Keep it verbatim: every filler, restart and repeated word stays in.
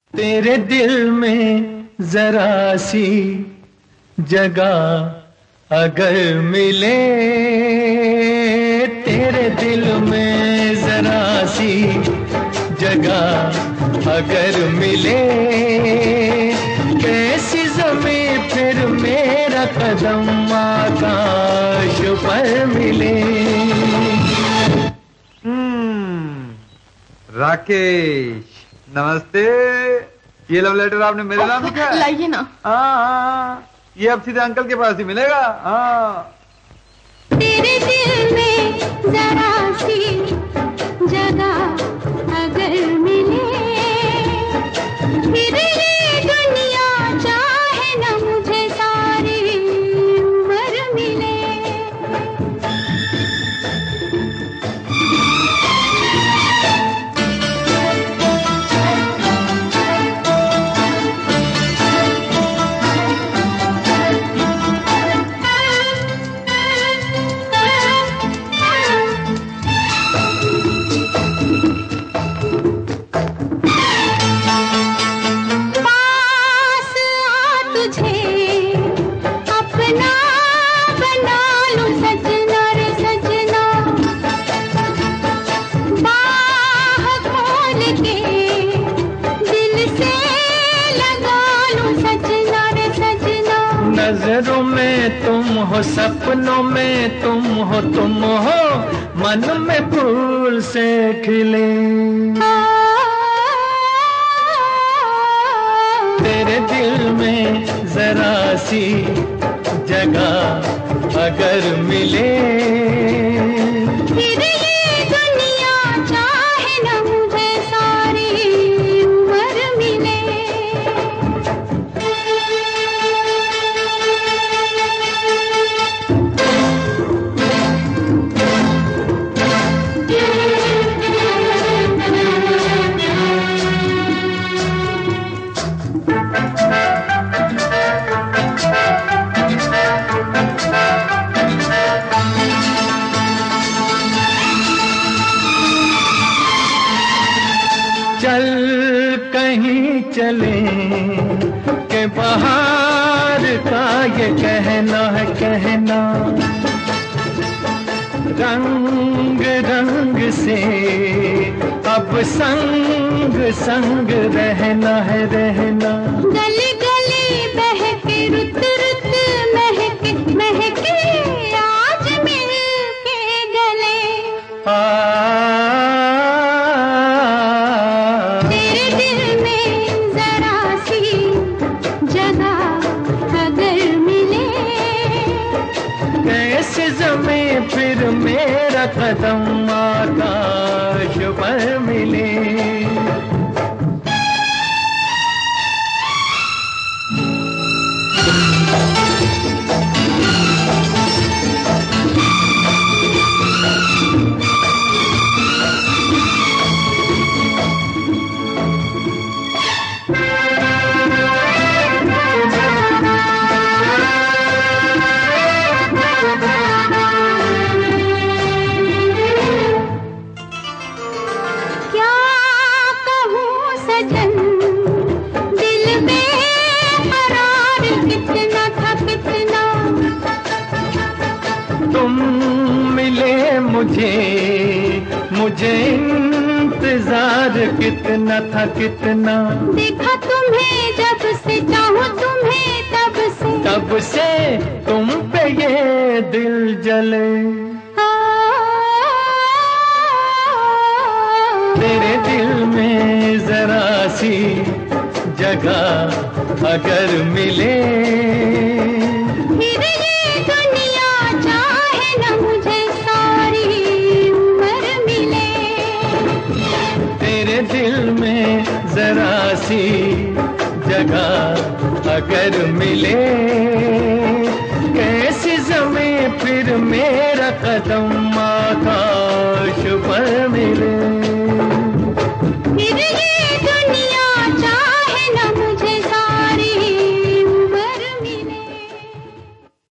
तेरे दिल में जरा सी जगह अगर मिले, तेरे दिल में जरा सी जगह अगर मिले, कैसी ज़मीं फिर मेरा कदम आकाश पर मिले। हम्म, राकेश नमस्ते। ये लव लेटर आपने मेरे नाम लिखा है? लाइए ना। हाँ, ये अब सीधे अंकल के पास ही मिलेगा। हाँ। तेरे दिल में जरा सी जगह अगर मिले, फिर ये दुनिया चाहे न मुझे सारी उम्र मिले। नजरों में तुम हो, सपनों में तुम हो, तुम हो मन में फूल से खिले। तेरे दिल में जरा सी जगह अगर मिले, फिर ये दुनिया चाहे न मुझे सारी उम्र मिले। चल कहीं चले के बाहर का ये कहना है कहना, रंग रंग से अब संग संग रहना है रहना। गली गली बहके रुत रुत महके महके आज मिल के गले। आ ज़मीं फिर मेरा कदम आकाश पर मिले। मुझे मुझे इंतजार कितना था कितना, देखा तुम्हें जब से चाहूं तुम्हें तब से, तब से तुम पे ये दिल जले। तेरे दिल में जरा सी जगह अगर मिले, फिर ये दुनिया चाहे न मुझे सारी उम्र मिले। तेरे दिल में जरा सी जगह अगर मिले, कैसी ज़मीं फिर मेरा कदम आकाश पर मिले।